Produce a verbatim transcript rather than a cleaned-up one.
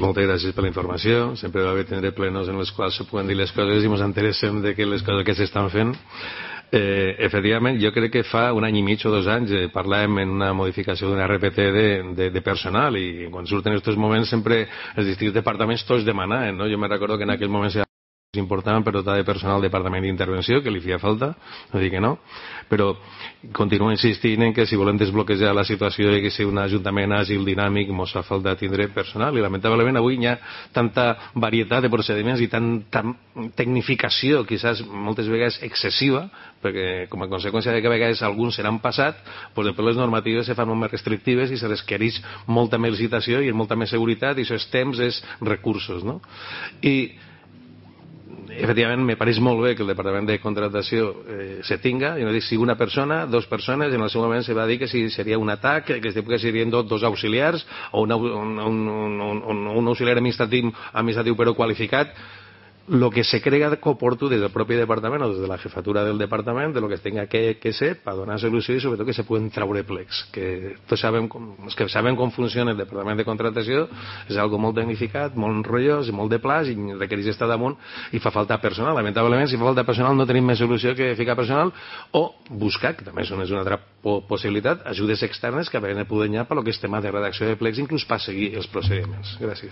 moltes gràcies per la informació. Sempre va bé tenir plenos en els quals se poden dir les coses i ens interessem de que les coses que s'estan fent. Eh, efectivament, jo crec que fa un any i mig o dos anys eh, parlàvem en una modificació d'una R P T de, de, de personal, i quan surten aquests moments sempre els distints departaments tots demanaven, no? Jo me recordo que en aquell moment era important per dotar de personal al departament d'intervenció, que li feia falta, no dic que no, però continuo insistint en que si volem desbloquejar la situació i que sigui un ajuntament àgil, dinàmic, ens fa falta tindre personal, i lamentablement avui hi ha tanta varietat de procediments i tanta tecnificació, quizás moltes vegades excessiva, perquè com a conseqüència de que a vegades alguns se n'han passat, doncs després les normatives se fan molt més restrictives i se requereix molta més licitació i molta més seguretat, i això és temps, és recursos, no? I efectivament me pareix molt bé que el departament de contratació eh, se tinga, i no dic si una persona, dos persones, en el seu moment se va dir que si seria un atac, que, que serien dos, dos auxiliars o una, un, un, un, un, un auxiliar administratiu, administratiu però qualificat. Lo que se crega oportú des del propi departament o des de la jefatura del departament de lo que tenga que, que ser per donar solució, i sobretot que se poden traure plecs, que tots sabem com, els que sabem com funciona el departament de contratació és algo molt tecnificat, molt enrotllós, molt de plaç, i requereix estar damunt, i fa falta personal. Lamentablement, si fa falta personal no tenim més solució que ficar personal o buscar, que també és una altra possibilitat, ajudes externes que a vegades poden anar per lo que és tema de redacció de plecs, inclús per seguir els procediments. Gràcies.